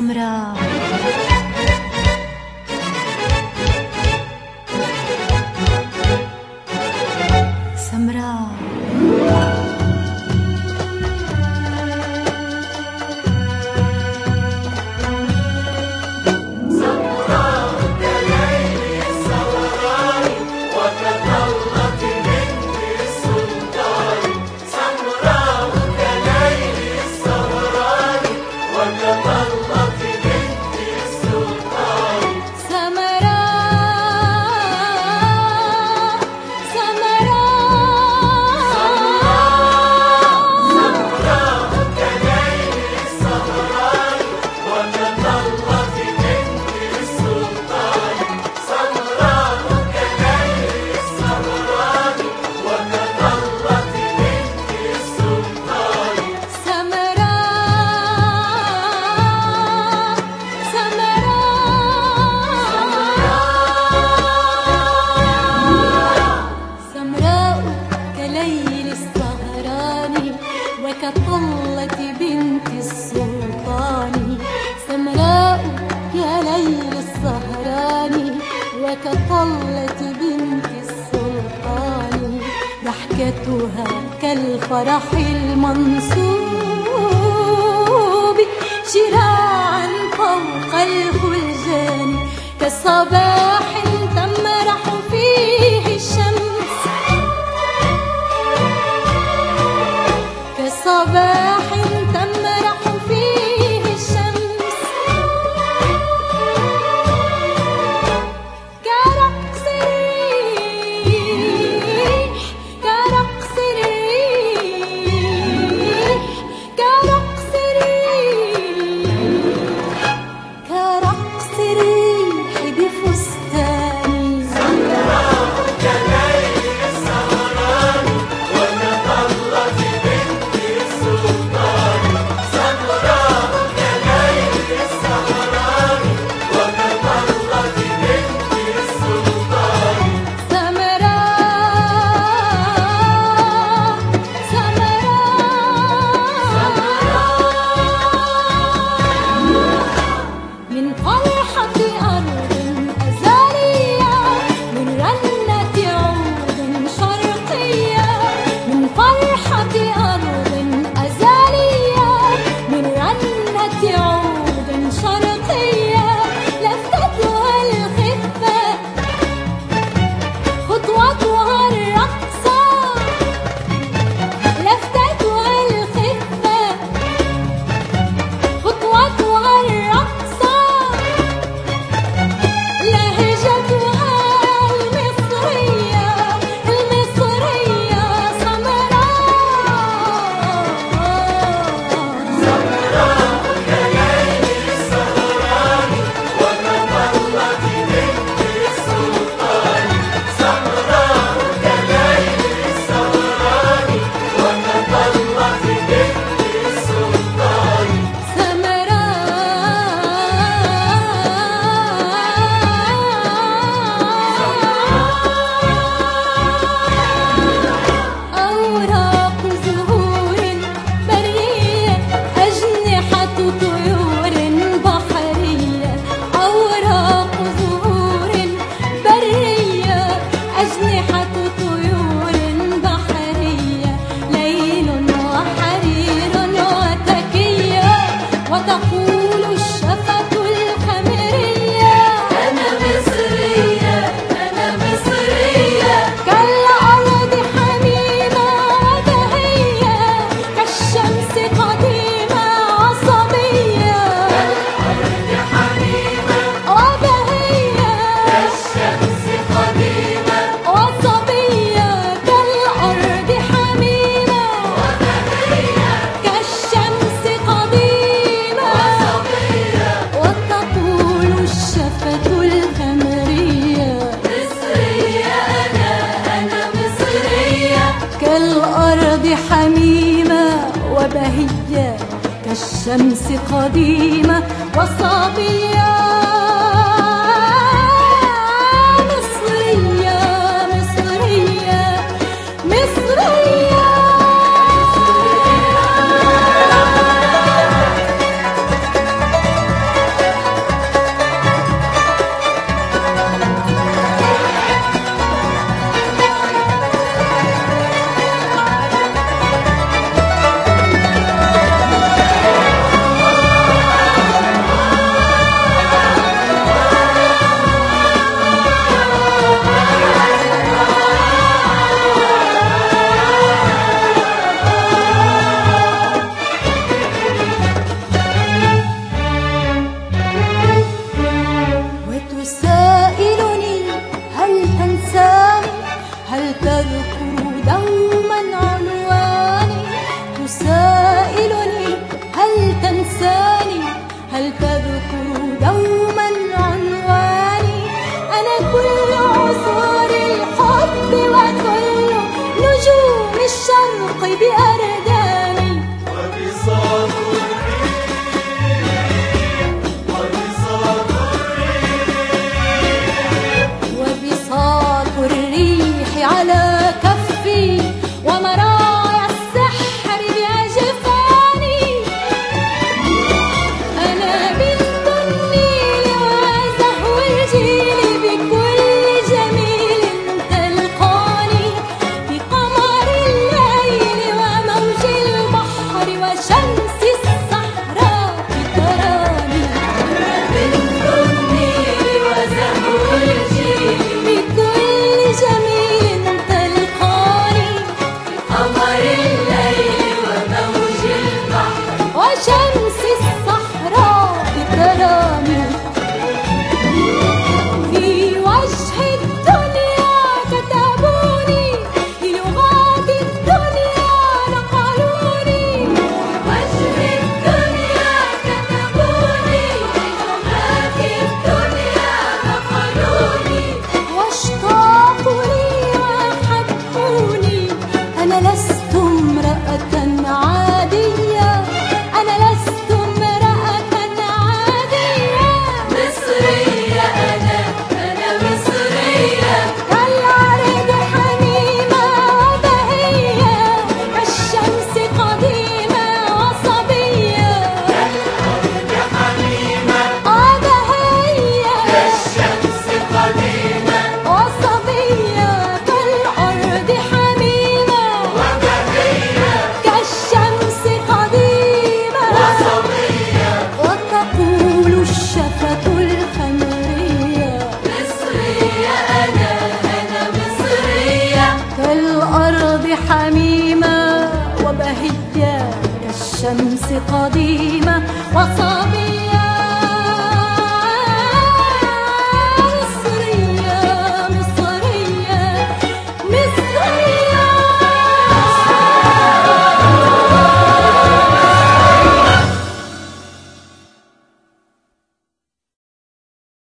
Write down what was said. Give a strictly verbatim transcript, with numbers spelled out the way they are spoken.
سمراء سمراء كطلة بنت السلطان سمراء يا ليل السهران وكطلة بنت السلطان ضحكتها كالفرح المنصوب شراعا فوق الخلجان كالصباح تمرح فيه الشمس صباح تمرح فيه الشمس كرقص الريح كرقص الريح كرقص الريح كرقص الريح بفستان سمراء كليل السهران وكطلة كالأرض حميمة وبهية كالشمس قديمة وصبية مصرية مصرية مصرية الحق بأردامي وبساط الريح وبساط الريح وبساط الريح على كفي ومرايا السحر بأجفاني أنا بنت النيل وزهو الجيل بكل جميل تلقاني بقمر الليل وموج البحر وشمس الصحراء تراني أنا بنت النيل وزهو الجيل بكل جميل تلقاني بقمر الليل وموج البحر وشمس الصحراء تراني في وجه الدنيا كتبوني بلغات الدنيا نقلوني وجه الدنيا كتبوني بلغات الدنيا نقلوني واشتاقوا لي وأحبوني أنا لست امرأة عادية أنا لست امرأة عادية مصرية أنا أنا مصرية كالعرض حميمة وبهية كالشمس قديمة وصبية كالأرض حميمة وبهية كالشمس قديمة وصبية كالأرض حميمة وبهية كالشمس قديمة وصبية وتقول الشفة الخمرية مصرية أنا أنا مصرية كالأرض حميمة وبهية كالشمس قديمة وصبية